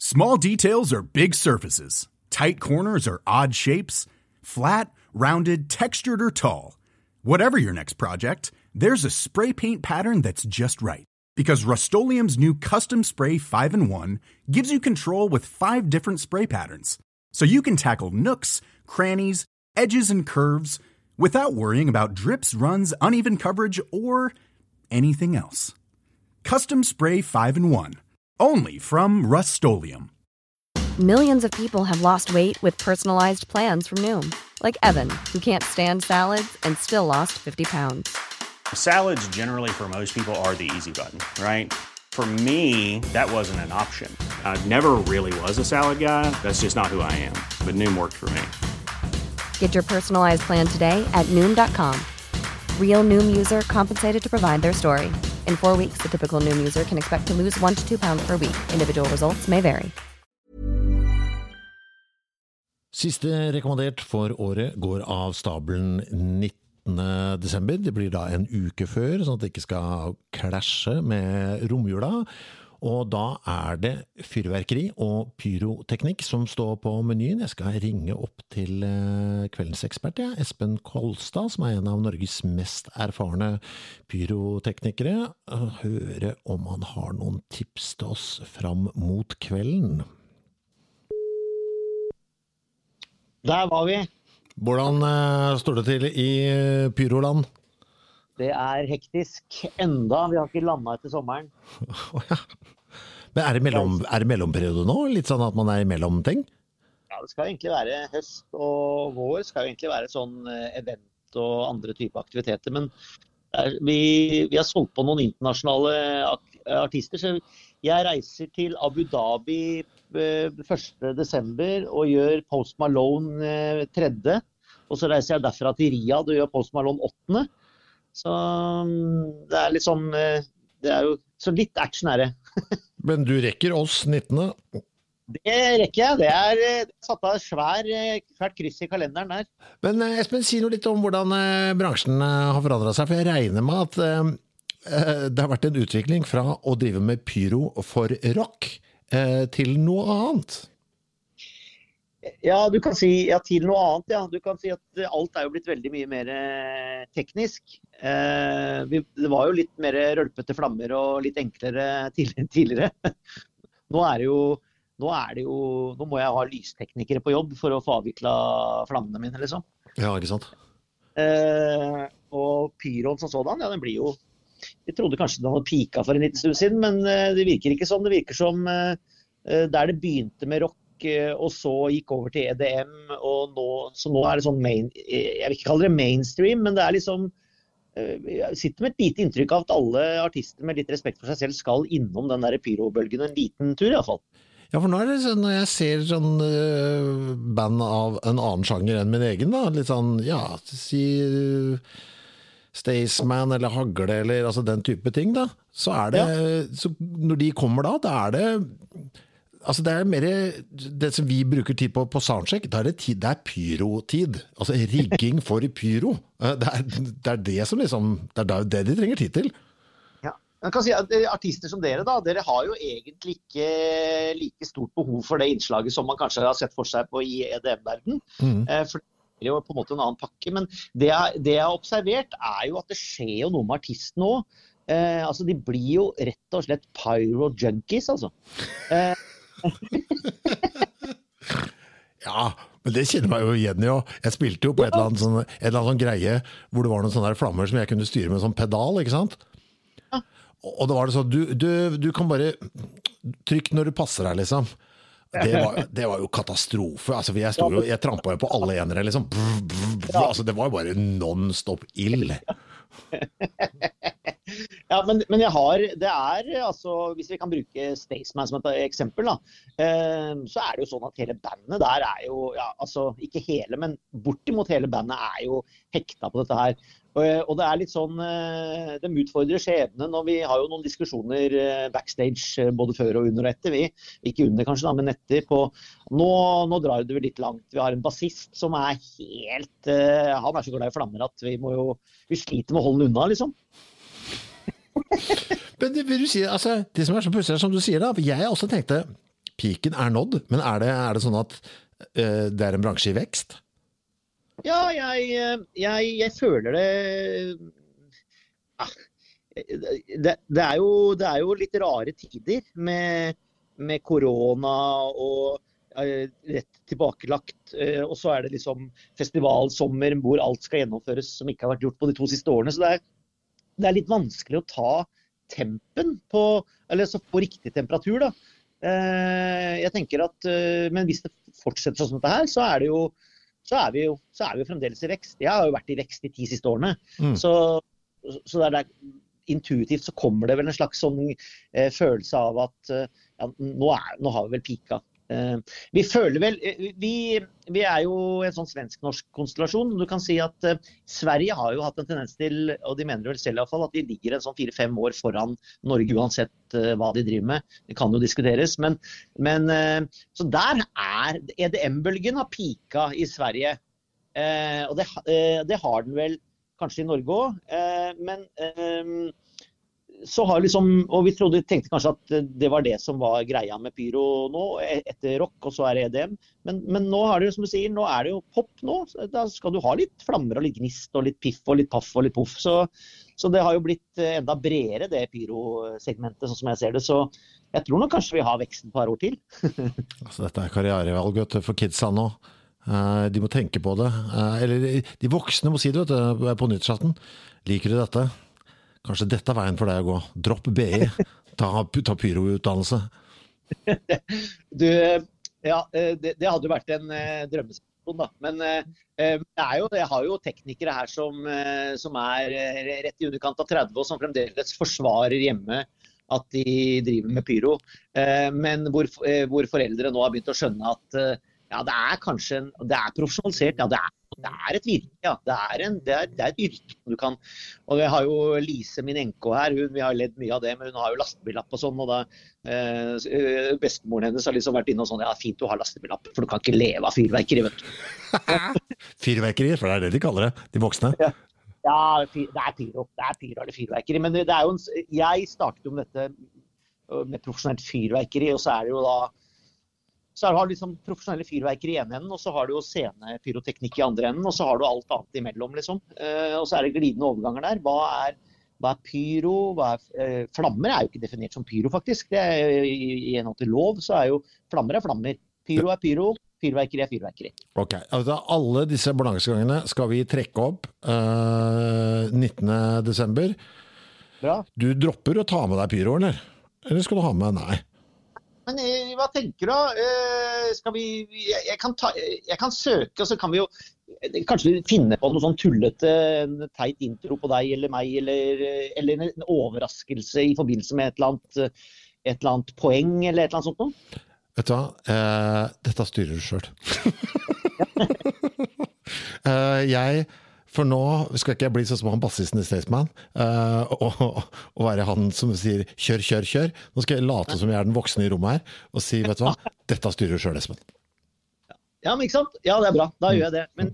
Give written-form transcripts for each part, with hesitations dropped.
Small details are big surfaces. Tight corners are odd shapes. Flat, rounded, textured, or tall. Whatever your next project, there's a spray paint pattern that's just right. Because Rust-Oleum's new Custom Spray 5-in-1 gives you control with 5 different spray patterns. So you can tackle nooks, crannies, edges, and curves without worrying about drips, runs, uneven coverage, or anything else. Custom Spray 5-in-1. Only from Rust-Oleum. Millions of people have lost weight with personalized plans from Noom. Like Evan, who can't stand salads and still lost 50 pounds. Salads generally for most people are the easy button, right? For me, that wasn't an option. I never really was a salad guy. That's just not who I am. But Noom worked for me. Get your personalized plan today at Noom.com. Real Noom user compensated to provide their story. In 4 weeks, the typical Noom user can expect to lose 1 to 2 pounds per week. Individual results may vary. Siste rekommendert for året går av stabelen 19. desember. Det blir da en uke før, sånn at det ikke skal klasje med romjula. Og da det fyrverkeri og pyroteknikk som står på menyen. Jeg skal ringe opp til kveldens ekspert, Espen Kolstad, som en av Norges mest erfarne pyroteknikere, og høre om han har noen tips til oss fram mot kvelden. Der var vi. Hvordan står det til i Pyroland? Det hektisk enda, vi har ikke landet etter sommeren. Men det mellomperiode nå? Litt sånn at man i mellomting? Ja, det skal egentlig være høst og vår, skal jo egentlig være sånn event og andre typer aktiviteter, men vi har solgt på noen internasjonale artister, så jeg reiser til Abu Dhabi 1. desember og gjør Post Malone 3., og så reiser jeg derfra til Riyadh og gjør Post Malone 8. Så det litt sånn, det jo så litt action det. Men du rekker oss 19. Det rekker jeg, det satt av svært kryss i kalenderen der. Men Espen, si noe litt om hvordan bransjen har forandret seg, for jeg regner med at det har vært en utvikling fra å drive med pyro for rock til noe annet. Ja, du kan si til noe annet, ja. Du kan si at alt jo blitt veldig mye mer teknisk. Det var jo litt mer rølpete flammer og litt enklere tidligere. Nå må jeg ha lysteknikere på jobb for å få avviklet flammene mine, liksom. Ja, ikke sant? Og pyroen som sådan, ja, den blir jo... Jeg trodde kanskje den hadde pika for en liten stund siden, men det virker ikke sånn. Det virker som der det begynte med rock, og så gikk over til EDM, så nå det sånn jeg vil ikke kalle det mainstream, men det liksom jeg sitter med et lite inntrykk av at alle artister med litt respekt for seg selv skal innom den der pyrobølgen en liten tur i hvert fall. Ja, for nå det sånn, når jeg ser sånn band av en annen sjanger enn min egen da, litt sånn, ja, si Staysman eller Hagle eller altså den type ting da, så det så når de kommer da det altså det mer det som vi bruker tid på soundcheck, da det pyrotid, altså rigging for pyro. Det det som liksom, det det de trenger tid til. Ja, jeg kan si at artister som dere da, dere har jo egentlig ikke like stort behov for det innslaget som man kanskje har sett for seg i EDM-verden. For det jo på en måte en annen pakke, men det jeg har observert jo at det skjer jo noe med artisten nå. Altså de blir jo rett og slett pyro-junkies, altså. Ja, men det kjenner meg jo igjen jo. Jeg spilte jo på et eller annet sånn greie hvor det var noen sånne der flammer som jeg kunne styre med sånn pedal, ikke sant? Ja. Og det var det sånn, du kan bare trykke når du passer deg, liksom. Det var jo katastrofe. Altså, jeg trampet jo på alle enere, liksom. Altså, det var jo bare non-stop ild. Ja, men jeg har, det altså, hvis vi kan bruke Staysman som et eksempel da, så det jo sånn at hele bandet der jo, ja, altså ikke hele, men bortimot hele bandet jo hekta på dette her. Og det litt sånn, de utfordrer skjebnen, og vi har jo noen diskusjoner backstage både før og under og etter, ikke under kanskje da, men etter på, nå drar det vel litt langt. Vi har en bassist som helt, han så glad i flammer at vi sliter med å holde den unna, liksom. Men det vil du si, altså, det som så pusselig som du sier da, jeg også tenkte, piken nådd, men det sånn at det en bransje i vekst? Ja, jeg føler det. Det er jo litt rare tider med korona og rett tilbakelagt, og så det liksom festivalsommer hvor alt skal gjennomføres som ikke har vært gjort på de 2 siste årene, så det litt vanskelig å ta tempen eller så få riktig temperatur da. Jeg tenker at, men hvis det fortsetter sånn som dette her, så er vi jo fremdeles i vekst. Jeg har jo vært i vekst de 10 siste årene, så det intuitivt så kommer det vel en slags sånn følelse av at ja, nå har vi vel pika. Vi føler vel, vi jo en sånn svensk-norsk konstellasjon. Du kan si at Sverige har jo hatt en tendens til, og de mener vel selv i hvert fall, at de ligger en sånn 4-5 år foran Norge uansett hva de driver med. Det kan jo diskuteres, men så der EDM-bølgen har pika i Sverige, og det har den vel kanskje i Norge også, men så har liksom, og vi tenkte kanskje at det var det som var greia med pyro nå, etter rock, og så det EDM. Men nå har det jo, som du sier, nå det jo pop nå. Da skal du ha litt flammer og litt gnist og litt piff og litt paff og litt puff. Så det har jo blitt enda bredere, det pyro-segmentet, sånn som jeg ser det. Så jeg tror nok kanskje vi har veksten et par år til. Altså, dette karrierevalg for kidsa nå. De må tenke på det. Eller de voksne må si det, vet du, på nyttårsaften. Liker du dette? Kanskje dette veien for deg å gå. Dropp BI, ta pyro-utdannelse. Ja, det hadde jo vært en drømmesituasjon da. Men jeg har jo teknikere her som rett i underkant av 30, og som fremdeles forsvarer hjemme at de driver med pyro. Men hvor foreldre nå har begynt å skjønne at ja, det kanskje det profesjonalisert, ja, det et virke, ja, det et yrke du kan, og jeg har jo Lise, min enko her, vi har ledd mye av det, men hun har jo lastebillapp og sånn, og da bestemoren hennes har liksom vært inne og sånn, ja, fint du har lastebillapp, for du kan ikke leve av fyrverkeri, vet du. Fyrverkeri, for det det de kaller det, de voksne. Ja, det pyro eller fyrverkeri, men det jo jeg startet jo med dette med profesjonelt fyrverkeri, og så det jo da så har du liksom profesjonelle fyrverkeri i ene enden, og så har du jo scenepyroteknikk i andre enden, og så har du alt annet imellom, liksom. Og så det glidende overganger der. Hva pyro? Flammer jo ikke definert som pyro, faktisk. Det i en til lov, så jo flammer flammer. Pyro pyro, fyrverkeri fyrverkeri. Ok, altså alle disse balansegangene skal vi trekke opp 19. desember. Bra. Du dropper å ta med deg pyro, eller? Eller skal du ha med? Nei. Men hva tenker du? Jeg kan søke, og så kan vi jo kanskje finne på noe sånn tullete, teit intro på deg eller meg, eller en overraskelse i forbindelse med et eller annet poeng, eller et eller annet sånt noe. Vet du hva? Dette styrer du selv. For nå skal ikke jeg bli sånn som han bassisten i Staysman, og være han som sier kjør, kjør, kjør. Nå skal jeg late som jeg den voksne i rommet her, og si, vet du hva, dette styrer du selv, Espen. Ja, men ikke sant? Ja, det bra, da gjør jeg det. Men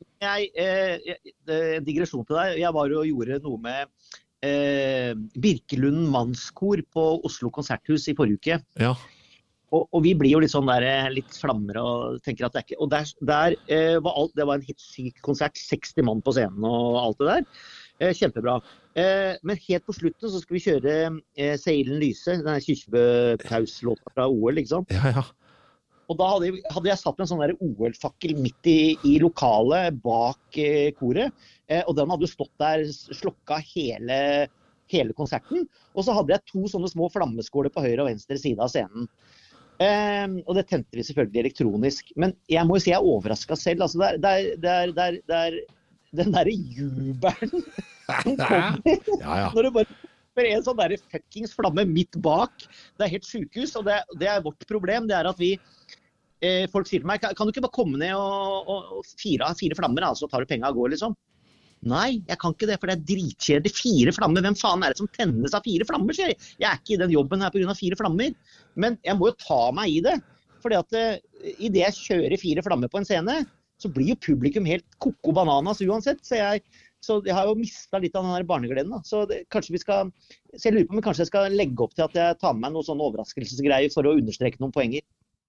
en digresjon til deg, jeg var jo og gjorde noe med Birkelund Mannskor på Oslo Konserthus i forrige uke. Ja. Og vi blir jo litt sånn der, litt flammer og tenker at det ikke. Og der var alt, det var en helt syk konsert, 60 mann på scenen og alt det der. Kjempebra. Men helt på slutten så skal vi kjøre Seilen Lyse, denne Kyrkjebø-pauslåta fra OL, ikke sant? Ja, ja. Og da hadde jeg satt en sånn der OL-fakkel midt i lokalet bak koret, og den hadde jo stått der, slokka hele konserten, og så hadde jeg 2 sånne små flammeskåler på høyre og venstre side av scenen. Og det tente vi selvfølgelig elektronisk, men jeg må jo si jeg overrasket selv, altså den der jubelen som kommer, når det bare en sånn der fuckings flamme midt bak, det helt sykehus, og det vårt problem, det at vi, folk sier til meg, kan du ikke bare komme ned og fire flammer, så tar du penger og går liksom? Nei, jeg kan ikke det, for det dritkjedelig. 4 flammer, hvem faen det som tennes av 4 flammer, sier jeg. Jeg ikke i den jobben her på grunn av 4 flammer, men jeg må jo ta meg i det, fordi at i det jeg kjører 4 flammer på en scene, så blir jo publikum helt koko bananas uansett, så Så jeg har jo mistet litt av den der barnegleden. Da. Så jeg lurer på om jeg kanskje skal legge opp til at jeg tar med meg noen sånne overraskelsesgreier for å understreke noen poenger.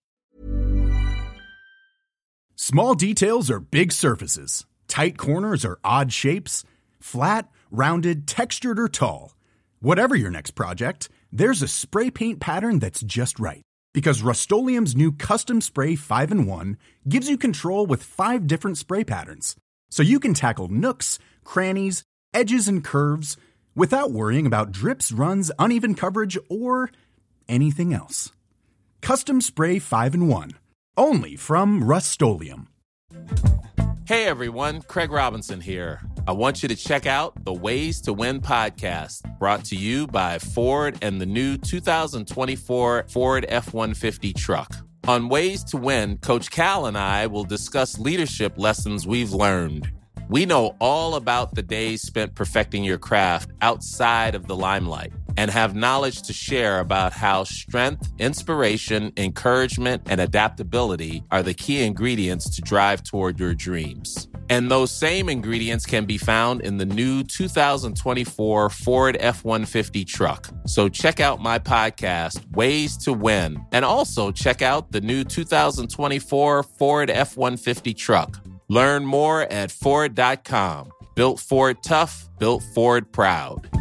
Small details are big surfaces. Tight corners are odd shapes. Flat, rounded, textured, or tall. Whatever your next project, there's a spray paint pattern that's just right. Because Rust-Oleum's new Custom Spray 5-in-1 gives you control with 5 different spray patterns. So you can tackle nooks, crannies, edges, and curves without worrying about drips, runs, uneven coverage, or anything else. Custom Spray 5-in-1. Only from Rust-Oleum. Hey everyone, Craig Robinson here. I want you to check out the Ways to Win podcast, brought to you by Ford and the new 2024 Ford F-150 truck. On Ways to Win, Coach Cal and I will discuss leadership lessons we've learned. We know all about the days spent perfecting your craft outside of the limelight and have knowledge to share about how strength, inspiration, encouragement, and adaptability are the key ingredients to drive toward your dreams. And those same ingredients can be found in the new 2024 Ford F-150 truck. So check out my podcast, Ways to Win, and also check out the new 2024 Ford F-150 truck. Learn more at Ford.com. Built Ford tough, built Ford proud.